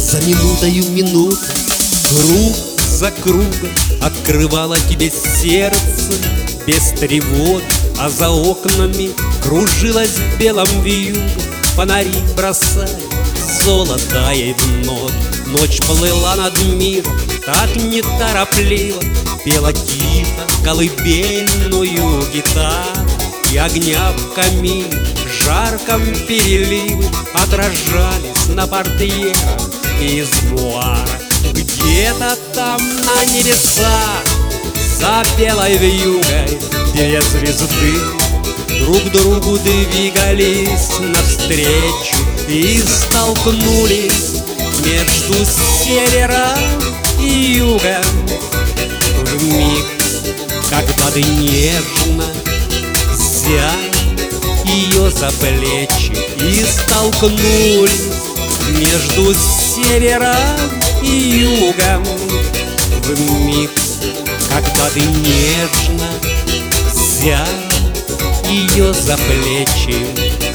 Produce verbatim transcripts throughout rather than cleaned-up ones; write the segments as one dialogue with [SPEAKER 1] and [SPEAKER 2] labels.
[SPEAKER 1] За минутою минута, круг за кругом открывало тебе сердце без тревог, а за окнами кружилась в белом вьюге. Фонари бросали золотая вновь. Ночь плыла над миром так неторопливо, пела тихо колыбельную гитару. И огня в камине в жарком переливе отражались на портьерах из муара. Где-то там на небесах за белой вьюгой две звезды друг другу двигались навстречу и столкнулись между севером и югом. В миг, когда ты нежно взял ее за плечи и столкнулись между севером и югом. В миг, когда ты нежно взял ее за плечи,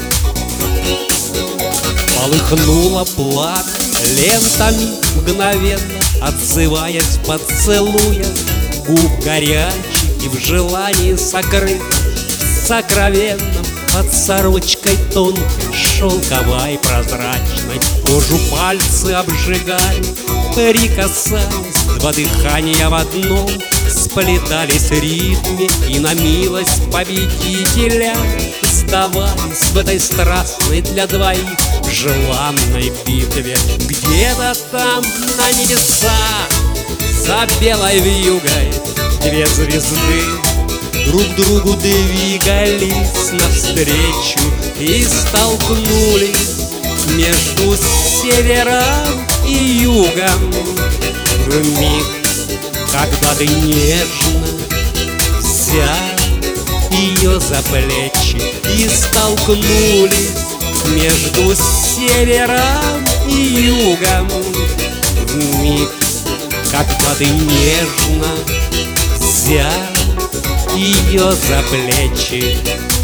[SPEAKER 1] полыхнуло пламя лентами мгновенно, отзываясь в поцелуя губ горячих и в желании сокрыть в сокровенном под сорочкой тонкой, шелковой, прозрачной. Кожу пальцы обжигали, прикасаясь, два дыхания в одном сплетались в ритме, и на милость победителя сдавались в этой страстной для двоих желанной битве. Где-то там на небесах за белой вьюгой две звезды друг другу двигались навстречу и столкнулись между севером и югом. В миг, когда ты нежно взял ее за плечи и столкнулись между севером и югом. В миг, когда ты нежно взял ее за плечи.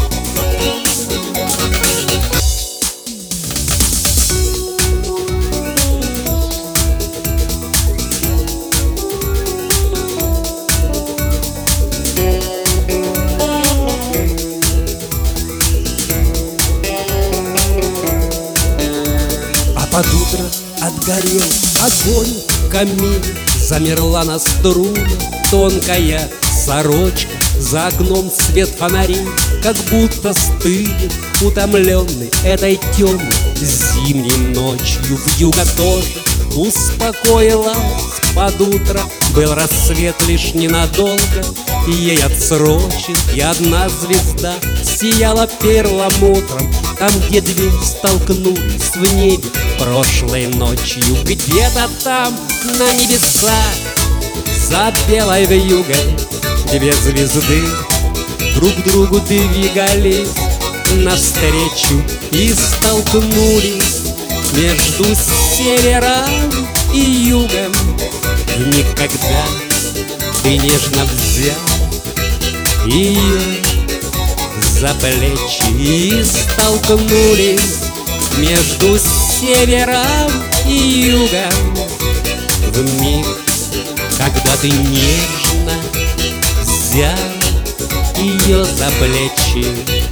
[SPEAKER 1] А под утро отгорел огонь в камине, замерла на струнах тонкая сорочка. За окном свет фонарей как будто стынет, утомленный этой темной зимней ночью. Вьюга тоже успокоилась под утро, был рассвет лишь ненадолго, и ей отсрочен, и одна звезда сияла перламутром там, где две столкнулись в небе прошлой ночью. Где-то там на небесах за белой вьюгой две звезды друг другу двигались навстречу и столкнулись между севером и югом. И никогда ты нежно взял ее за плечи и столкнулись между севером и югом. В миг, когда ты нежно взял ее за плечи.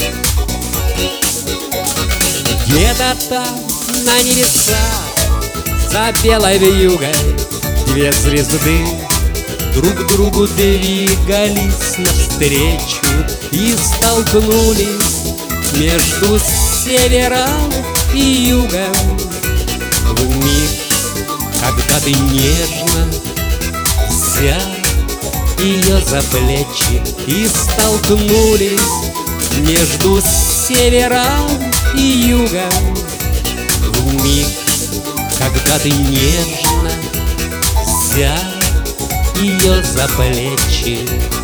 [SPEAKER 1] Где-то там на небесах за белой вьюгой две звезды друг другу двигались навстречу и столкнулись между севером и югом. В миг, когда ты нежно взял ее за плечи и столкнулись между севером и югом. В миг, когда ты нежно взял ее за плечи.